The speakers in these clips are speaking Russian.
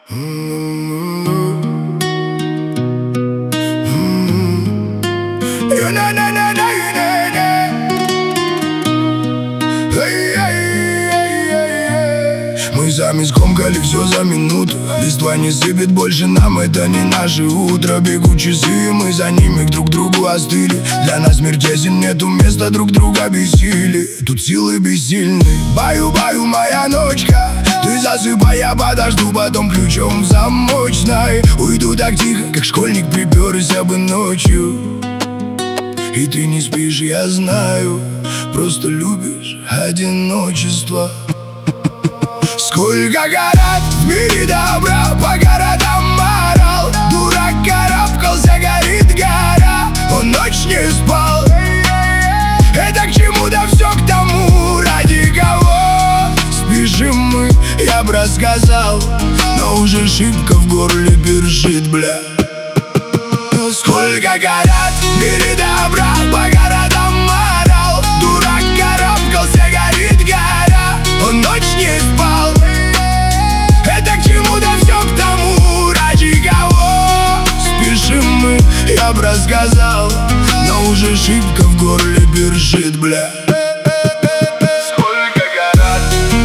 Мы сами скомкали все за минуту. Листва не сыпет, больше нам это не наше утро. Бегут часы, мы за ними к друг другу остыли. Для нас мир тесен, нету места друг друга бессили. Тут силы бессильны. Баю-баю, моя ночка, ты засыпай, я подожду, потом ключом в замочной. Уйду так тихо, как школьник приперся бы ночью. И ты не спишь, я знаю, просто любишь одиночество. Сколько город в мире добра, по городам орал. Дурак карабкался, горит гора, он ночь не спал. Это к чему, да все к тому, ради кого спешим мы, я б рассказал, но уже шибко в горле першит, бля. Сколько город в мире добра, по городам орал. Дурак карабкался, горит гора, он ночь не спал. Это к чему, да все к тому, ради кого спешим мы, я б рассказал, но уже шибко в горле першит, бля. Сколько город,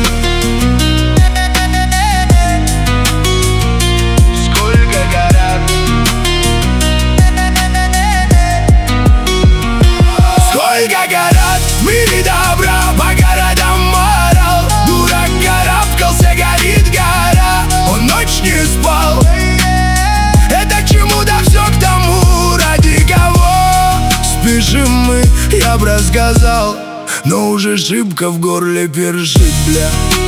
сколько город, сколько город в мире добра, по городам орал. Дурак карабкался, горит гора, он ночь не спал. Это к чему, да все к тому, ради кого спешим мы, я б рассказал, но уже шибко в горле першит, бля.